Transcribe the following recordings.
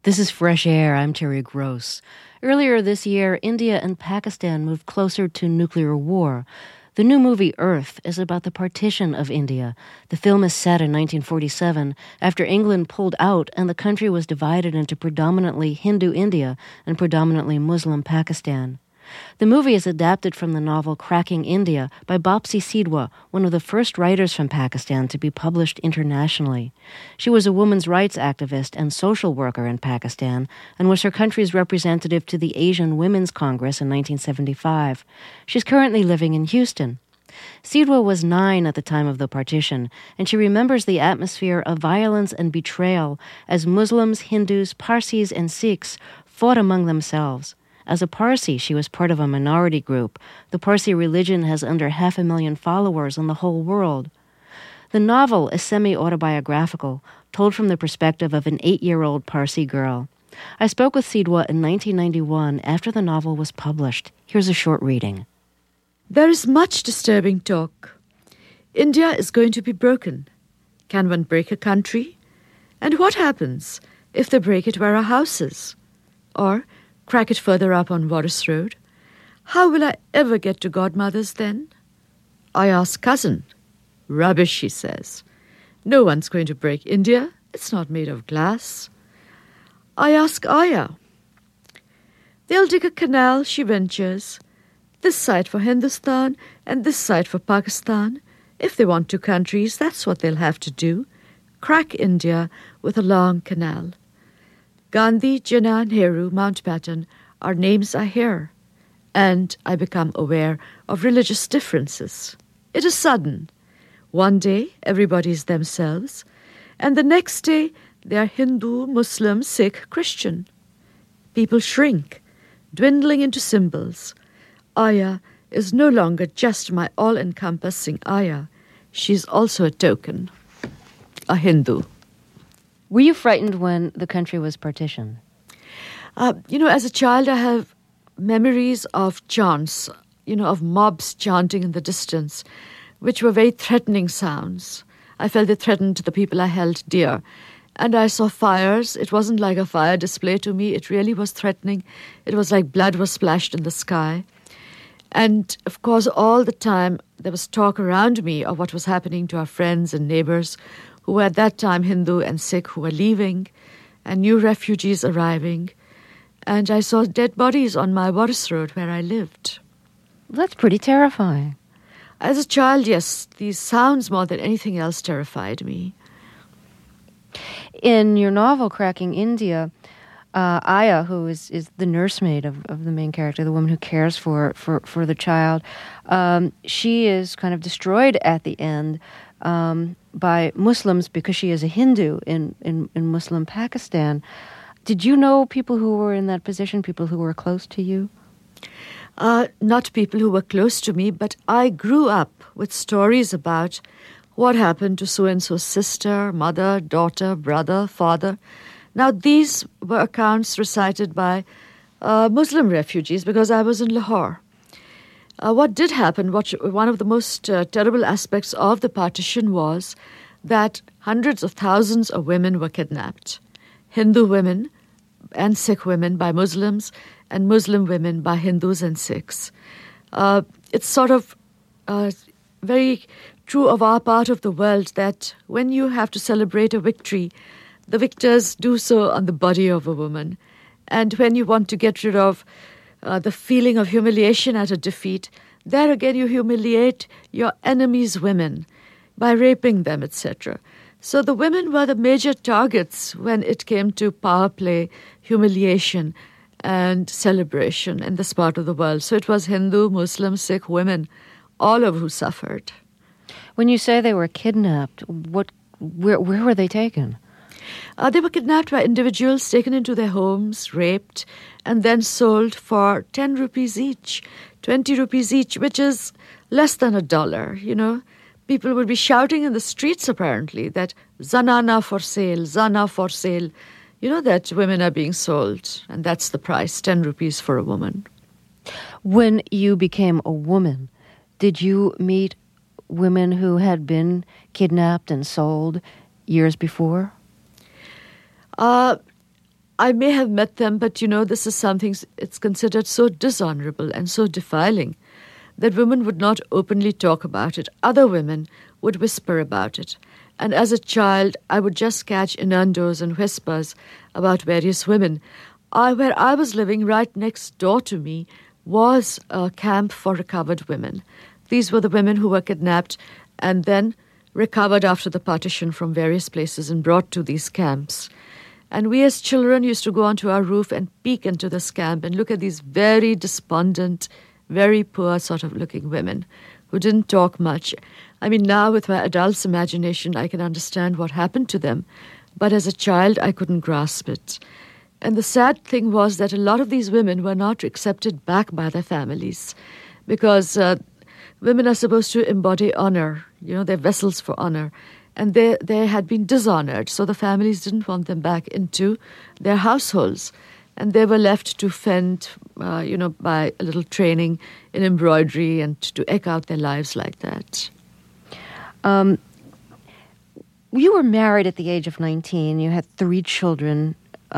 This is Fresh Air. I'm Terry Gross. Earlier this year, India and Pakistan moved closer to nuclear war. The new movie Earth is about the partition of India. The film is set in 1947 after England pulled out and the country was divided into predominantly Hindu India and predominantly Muslim Pakistan. The movie is adapted from the novel Cracking India by Bapsi Sidhwa, one of the first writers from Pakistan to be published internationally. She was a women's rights activist and social worker in Pakistan and was her country's representative to the Asian Women's Congress in 1975. She's currently living in Houston. Sidhwa was 9 at the time of the partition, and she remembers the atmosphere of violence and betrayal as Muslims, Hindus, Parsis, and Sikhs fought among themselves. As a Parsi, she was part of a minority group. The Parsi religion has under 500,000 followers in the whole world. The novel is semi-autobiographical, told from the perspective of an 8-year-old Parsi girl. I spoke with Sidhwa in 1991 after the novel was published. Here's a short reading. There is much disturbing talk. India is going to be broken. Can one break a country? And what happens if they break it where our house is? Or crack it further up on Wallace Road? How will I ever get to Godmother's then? I ask cousin. Rubbish, she says. No one's going to break India. It's not made of glass. I ask Aya. They'll dig a canal, she ventures. This side for Hindustan and this side for Pakistan. If they want 2 countries, that's what they'll have to do. Crack India with a long canal. Gandhi, Jinnah, Nehru, Mountbatten are names I hear, and I become aware of religious differences. It is sudden. One day, everybody's themselves, and the next day, they are Hindu, Muslim, Sikh, Christian. People shrink, dwindling into symbols. Aya is no longer just my all-encompassing Aya. She's also a token, a Hindu. Were you frightened when the country was partitioned? As a child, I have memories of chants, of mobs chanting in the distance, which were very threatening sounds. I felt they threatened the people I held dear. And I saw fires. It wasn't like a fire display to me. It really was threatening. It was like blood was splashed in the sky. And, of course, all the time there was talk around me of what was happening to our friends and neighbors who were at that time Hindu and Sikh, who were leaving, and new refugees arriving. And I saw dead bodies on my Wallace Road where I lived. That's pretty terrifying. As a child, yes, these sounds more than anything else terrified me. In your novel, Cracking India, Aya, who is the nursemaid of the main character, the woman who cares for the child, she is kind of destroyed at the end by Muslims because she is a Hindu in Muslim Pakistan. Did you know people who were in that position, people who were close to you? Not people who were close to me, but I grew up with stories about what happened to so-and-so's sister, mother, daughter, brother, father. Now, these were accounts recited by Muslim refugees because I was in Lahore. What did happen, one of the most terrible aspects of the partition was that hundreds of thousands of women were kidnapped. Hindu women and Sikh women by Muslims and Muslim women by Hindus and Sikhs. It's sort of very true of our part of the world that when you have to celebrate a victory, the victors do so on the body of a woman. And when you want to get rid of the feeling of humiliation at a defeat, there again you humiliate your enemy's women by raping them, etc. So the women were the major targets when it came to power play, humiliation, and celebration in this part of the world. So it was Hindu, Muslim, Sikh women, all of who suffered. When you say they were kidnapped, where were they taken? They were kidnapped by individuals, taken into their homes, raped, and then sold for 10 rupees each, 20 rupees each, which is less than $1, People would be shouting in the streets, apparently, that zanana for sale, zana for sale. That women are being sold, and that's the price, 10 rupees for a woman. When you became a woman, did you meet women who had been kidnapped and sold years before? I may have met them, but this is something, it's considered so dishonorable and so defiling that women would not openly talk about it. Other women would whisper about it. And as a child, I would just catch innuendos and whispers about various women. Where I was living, right next door to me, was a camp for recovered women. These were the women who were kidnapped and then recovered after the partition from various places and brought to these camps. And we as children used to go onto our roof and peek into this camp and look at these very despondent, very poor sort of looking women who didn't talk much. I mean, now with my adult's imagination, I can understand what happened to them. But as a child, I couldn't grasp it. And the sad thing was that a lot of these women were not accepted back by their families because women are supposed to embody honor. They're vessels for honor. And they had been dishonored, so the families didn't want them back into their households. And they were left to fend, by a little training in embroidery and to eke out their lives like that. You were married at the age of 19. You had 3 children.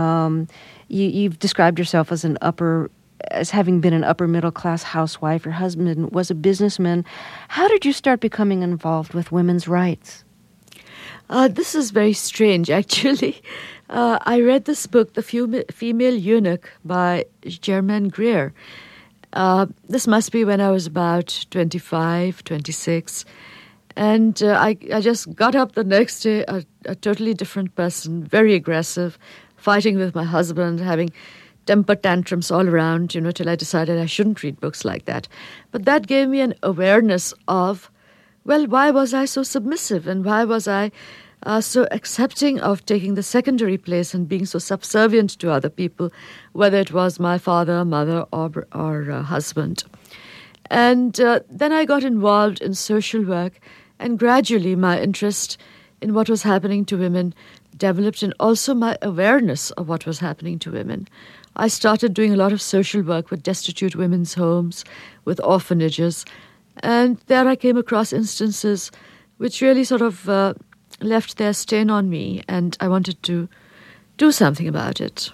You've described yourself as having been an upper middle class housewife. Your husband was a businessman. How did you start becoming involved with women's rights? This is very strange, actually. I read this book, The Female Eunuch, by Germaine Greer. This must be when I was about 25, 26. And I just got up the next day, a totally different person, very aggressive, fighting with my husband, having temper tantrums all around, till I decided I shouldn't read books like that. But that gave me an awareness of, why was I so submissive and why was I so accepting of taking the secondary place and being so subservient to other people, whether it was my father, mother, or husband. And then I got involved in social work, and gradually my interest in what was happening to women developed, and also my awareness of what was happening to women. I started doing a lot of social work with destitute women's homes, with orphanages, and there I came across instances which really sort of left their stain on me, and I wanted to do something about it.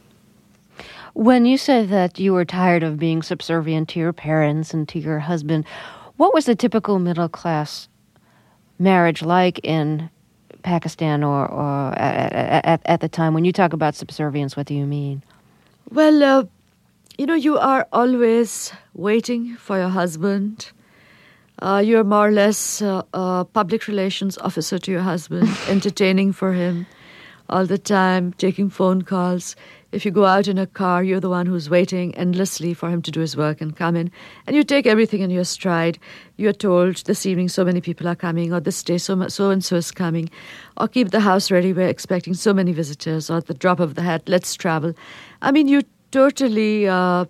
When you said that you were tired of being subservient to your parents and to your husband, what was the typical middle-class marriage like in Pakistan or at the time? When you talk about subservience, what do you mean? Well, you are always waiting for your husband. You're more or less a public relations officer to your husband, entertaining for him all the time, taking phone calls. If you go out in a car, you're the one who's waiting endlessly for him to do his work and come in. And you take everything in your stride. You're told this evening so many people are coming, or this day so-and-so is coming, or keep the house ready, we're expecting so many visitors, or at the drop of the hat, let's travel. I mean, you totally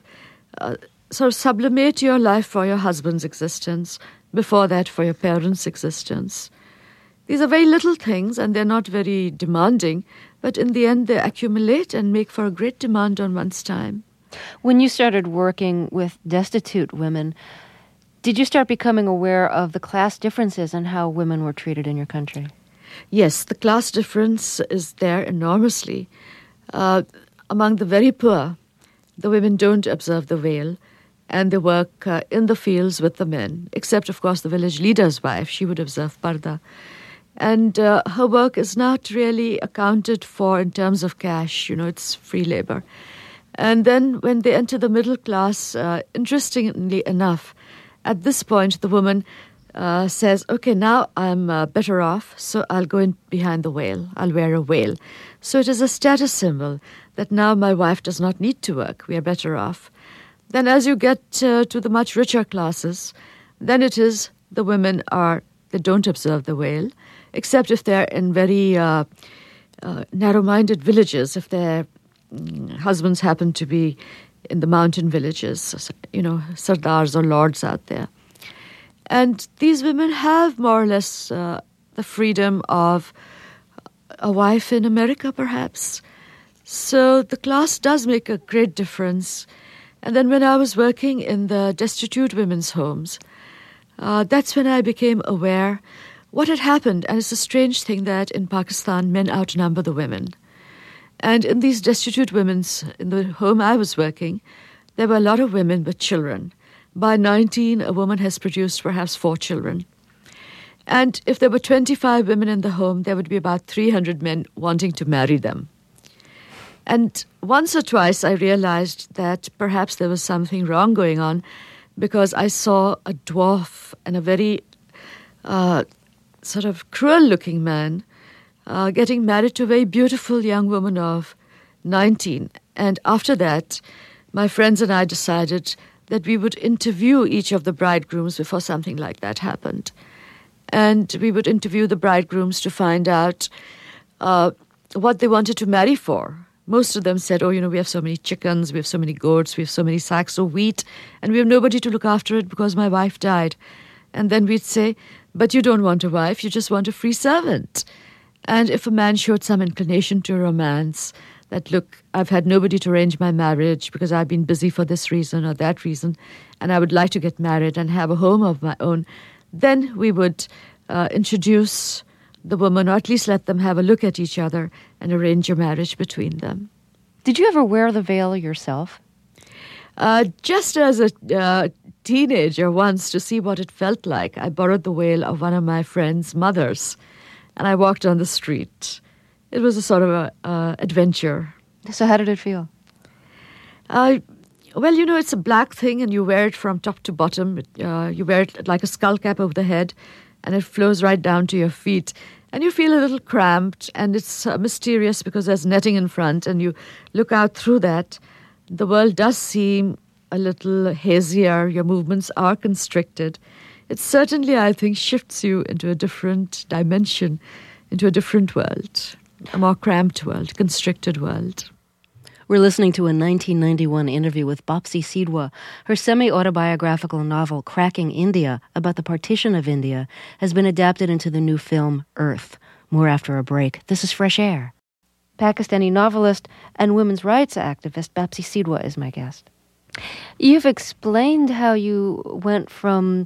sort of sublimate your life for your husband's existence, before that for your parents' existence. These are very little things, and they're not very demanding, but in the end they accumulate and make for a great demand on one's time. When you started working with destitute women, did you start becoming aware of the class differences in how women were treated in your country? Yes, the class difference is there enormously. Among the very poor, the women don't observe the veil, and they work in the fields with the men, except, of course, the village leader's wife. She would observe parda. And her work is not really accounted for in terms of cash. It's free labor. And then when they enter the middle class, interestingly enough, at this point, the woman says, okay, now I'm better off, so I'll go in behind the veil. I'll wear a veil. So it is a status symbol that now my wife does not need to work. We are better off. Then as you get to the much richer classes, then it is the women they don't observe the veil, except if they're in very narrow-minded villages, if their husbands happen to be in the mountain villages, sardars or lords out there. And these women have more or less the freedom of a wife in America, perhaps. So the class does make a great difference. And then when I was working in the destitute women's homes, that's when I became aware what had happened. And it's a strange thing that in Pakistan, men outnumber the women. And in these destitute in the home I was working, there were a lot of women with children. By 19, a woman has produced perhaps 4 children. And if there were 25 women in the home, there would be about 300 men wanting to marry them. And once or twice I realized that perhaps there was something wrong going on, because I saw a dwarf and a very sort of cruel-looking man getting married to a very beautiful young woman of 19. And after that, my friends and I decided that we would interview each of the bridegrooms before something like that happened. And we would interview the bridegrooms to find out what they wanted to marry for. Most of them said, oh, we have so many chickens, we have so many goats, we have so many sacks of wheat, and we have nobody to look after it because my wife died. And then we'd say, but you don't want a wife, you just want a free servant. And if a man showed some inclination to romance, that, look, I've had nobody to arrange my marriage because I've been busy for this reason or that reason, and I would like to get married and have a home of my own, then we would introduce the woman, or at least let them have a look at each other and arrange a marriage between them. Did you ever wear the veil yourself? Just as a teenager once, to see what it felt like, I borrowed the veil of one of my friend's mothers, and I walked on the street. It was a sort of adventure. So how did it feel? Well, it's a black thing, and you wear it from top to bottom. You wear it like a skull cap over the head, and it flows right down to your feet. And you feel a little cramped, and it's mysterious because there's netting in front, and you look out through that. The world does seem a little hazier. Your movements are constricted. It certainly, I think, shifts you into a different dimension, into a different world, a more cramped world, constricted world. We're listening to a 1991 interview with Bapsi Sidhwa. Her semi-autobiographical novel, Cracking India, about the partition of India, has been adapted into the new film, Earth. More after a break. This is Fresh Air. Pakistani novelist and women's rights activist Bapsi Sidhwa is my guest. You've explained how you went from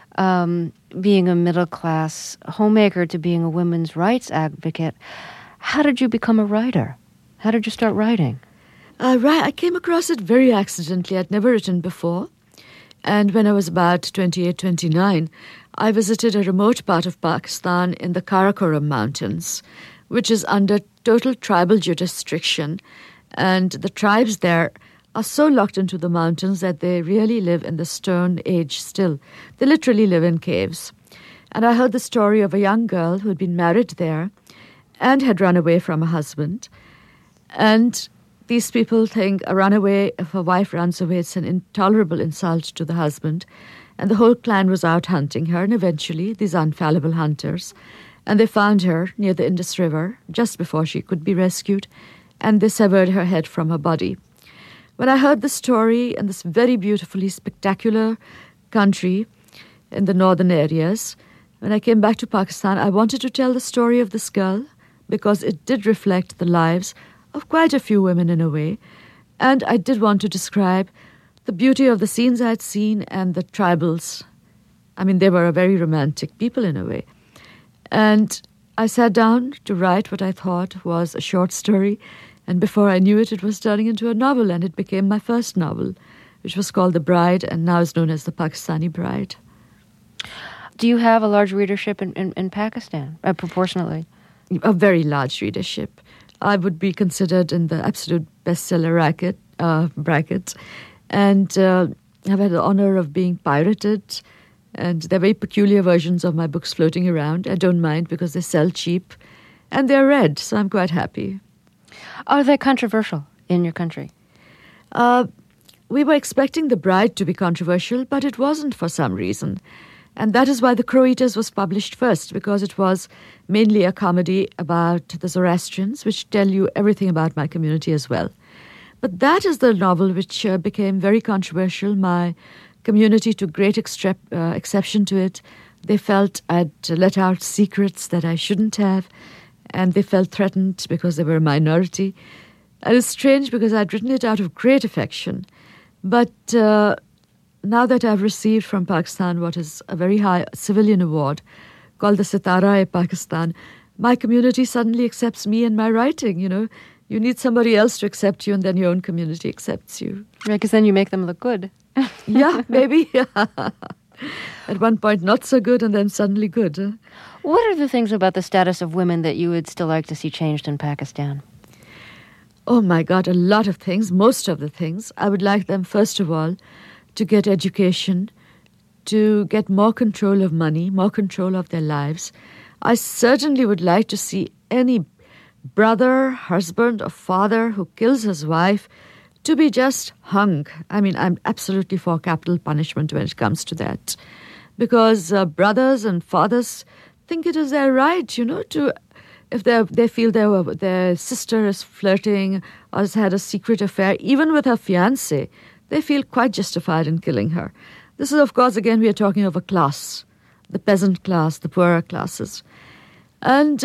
being a middle-class homemaker to being a women's rights advocate. How did you become a writer? How did you start writing? I came across it very accidentally. I'd never written before. And when I was about 28, 29, I visited a remote part of Pakistan in the Karakoram Mountains, which is under total tribal jurisdiction. And the tribes there are so locked into the mountains that they really live in the Stone Age still. They literally live in caves. And I heard the story of a young girl who had been married there and had run away from a husband. And these people think a runaway, if a wife runs away, it's an intolerable insult to the husband. And the whole clan was out hunting her, and eventually, these infallible hunters, and they found her near the Indus River just before she could be rescued, and they severed her head from her body. When I heard the story in this very beautifully spectacular country in the northern areas, when I came back to Pakistan, I wanted to tell the story of this girl because it did reflect the lives of quite a few women in a way. And I did want to describe the beauty of the scenes I'd seen and the tribals. I mean, they were a very romantic people in a way. And I sat down to write what I thought was a short story. And before I knew it, it was turning into a novel. And it became my first novel, which was called The Bride and now is known as The Pakistani Bride. Do you have a large readership in Pakistan, proportionately? A very large readership. I would be considered in the absolute bestseller bracket. And I've had the honor of being pirated. And there are very peculiar versions of my books floating around. I don't mind because they sell cheap. And they're read, so I'm quite happy. Are they controversial in your country? We were expecting The Bride to be controversial, but it wasn't for some reason. And that is why The Crow Eaters was published first, because it was mainly a comedy about the Zoroastrians, which tell you everything about my community as well. But that is the novel which became very controversial. My community took great exception to it. They felt I'd let out secrets that I shouldn't have, and they felt threatened because they were a minority. It was strange because I'd written it out of great affection. But now that I've received from Pakistan what is a very high civilian award called the Sitara-e-Pakistan, my community suddenly accepts me and my writing, You need somebody else to accept you, and then your own community accepts you. Right, because then you make them look good. Yeah, maybe. At one point, not so good, and then suddenly good. Huh? What are the things about the status of women that you would still like to see changed in Pakistan? Oh my God, a lot of things, most of the things. I would like them, first of all, to get education, to get more control of money, more control of their lives. I certainly would like to see any brother, husband, or father who kills his wife to be just hung. I mean, I'm absolutely for capital punishment when it comes to that. Because brothers and fathers think it is their right, to if they feel their sister is flirting or has had a secret affair, even with her fiancé, they feel quite justified in killing her. This is, of course, again, we are talking of a class, the peasant class, the poorer classes. And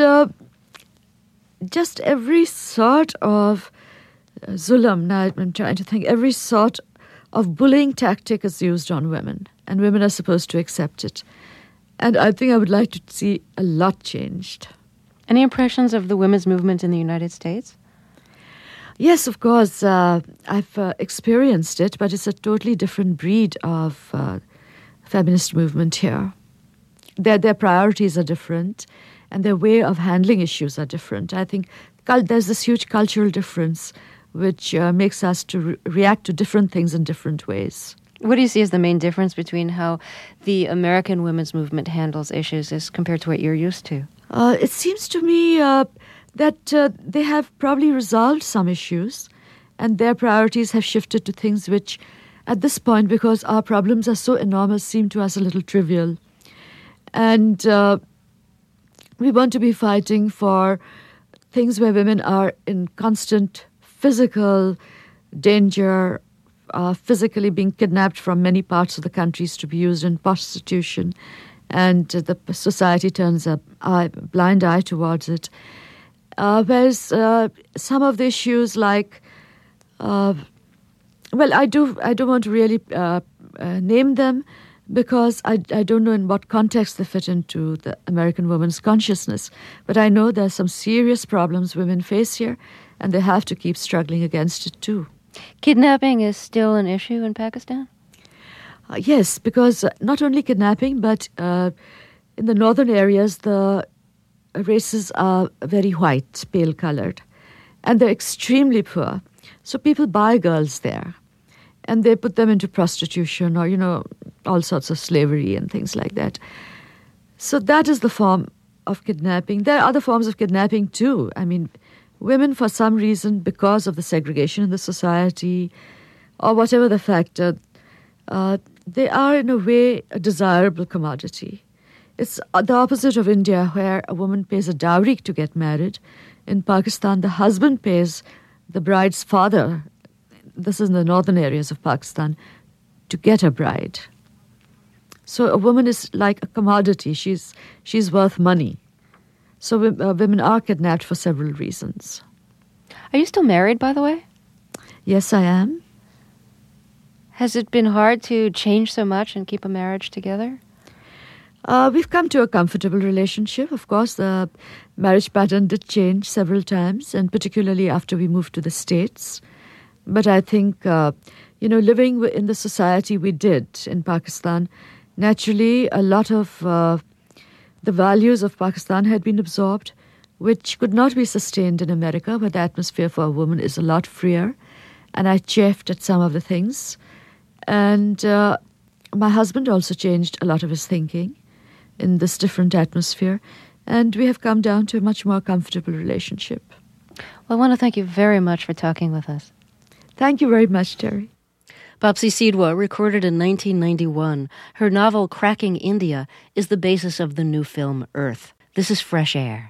just every sort of zulam, now I'm trying to think, every sort of bullying tactic is used on women, and women are supposed to accept it. And I think I would like to see a lot changed. Any impressions of the women's movement in the United States? Yes, of course. I've experienced it, but it's a totally different breed of feminist movement here. Their priorities are different, and their way of handling issues are different. I think there's this huge cultural difference which makes us to react to different things in different ways. What do you see as the main difference between how the American women's movement handles issues as compared to what you're used to? It seems to me that they have probably resolved some issues, and their priorities have shifted to things which, at this point, because our problems are so enormous, seem to us a little trivial. And we want to be fighting for things where women are in constant physical danger, physically being kidnapped from many parts of the countries to be used in prostitution, and the society turns a blind eye towards it. Whereas some of the issues like, I don't want to really name them because I don't know in what context they fit into the American woman's consciousness. But I know there are some serious problems women face here, and they have to keep struggling against it too. Kidnapping is still an issue in Pakistan? Yes, because not only kidnapping, but in the northern areas, the races are very white, pale-colored, and they're extremely poor. So people buy girls there, and they put them into prostitution or, all sorts of slavery and things like that. So that is the form of kidnapping. There are other forms of kidnapping too. I mean, women, for some reason, because of the segregation in the society or whatever the factor, they are in a way a desirable commodity. It's the opposite of India, where a woman pays a dowry to get married. In Pakistan, the husband pays the bride's father, this is in the northern areas of Pakistan, to get a bride. So a woman is like a commodity. She's worth money. So women are kidnapped for several reasons. Are you still married, by the way? Yes, I am. Has it been hard to change so much and keep a marriage together? We've come to a comfortable relationship. Of course, the marriage pattern did change several times, and particularly after we moved to the States. But I think, living in the society we did in Pakistan, naturally a lot of the values of Pakistan had been absorbed, which could not be sustained in America, where the atmosphere for a woman is a lot freer. And I chafed at some of the things. And my husband also changed a lot of his thinking in this different atmosphere. And we have come down to a much more comfortable relationship. Well, I want to thank you very much for talking with us. Thank you very much, Terry. Bapsi Sidhwa, recorded in 1991. Her novel, Cracking India, is the basis of the new film, Earth. This is Fresh Air.